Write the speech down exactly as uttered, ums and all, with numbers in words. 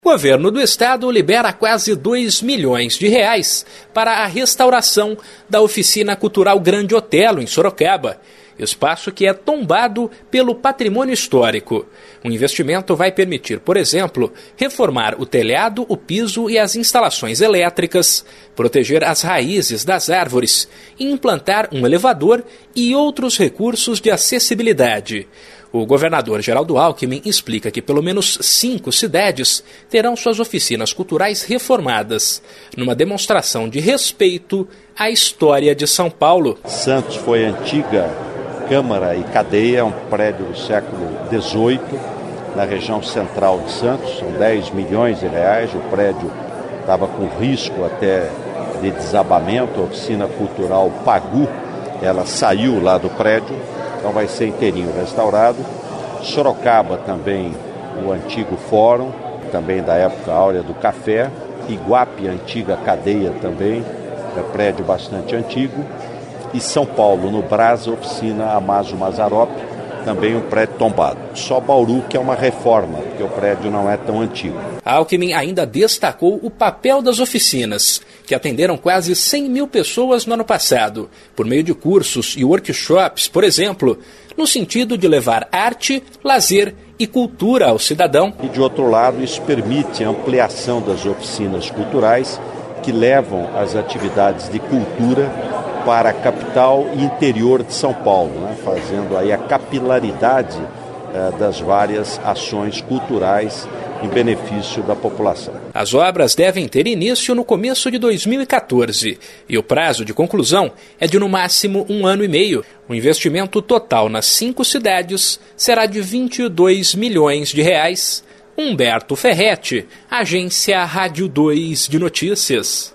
O governo do estado libera quase dois milhões de reais para a restauração da Oficina Cultural Grande Otelo, em Sorocaba, espaço que é tombado pelo patrimônio histórico. O investimento vai permitir, por exemplo, reformar o telhado, o piso e as instalações elétricas, proteger as raízes das árvores e implantar um elevador e outros recursos de acessibilidade. O governador Geraldo Alckmin explica que pelo menos cinco cidades terão suas oficinas culturais reformadas, numa demonstração de respeito à história de São Paulo. Santos foi antiga Câmara e Cadeia, um prédio do século dezoito, na região central de Santos, são dez milhões de reais, o prédio estava com risco até de desabamento, a Oficina Cultural Pagu, ela saiu lá do prédio, então vai ser inteirinho restaurado. Sorocaba também, o antigo fórum, também da época áurea do café. Iguape, antiga cadeia também, é prédio bastante antigo. E São Paulo, no Brás, oficina Amazo Mazzaropi, também um prédio tombado. Só Bauru que é uma reforma, porque o prédio não é tão antigo. Alckmin ainda destacou o papel das oficinas, que atenderam quase cem mil pessoas no ano passado, por meio de cursos e workshops, por exemplo, no sentido de levar arte, lazer e cultura ao cidadão. E de outro lado, isso permite a ampliação das oficinas culturais que levam as atividades de cultura para a capital e interior de São Paulo, né, fazendo aí a capilaridade eh, das várias ações culturais em benefício da população. As obras devem ter início no começo de dois mil e quatorze e o prazo de conclusão é de no máximo um ano e meio. O investimento total nas cinco cidades será de vinte e dois milhões de reais. Humberto Ferretti, Agência Rádio dois de Notícias.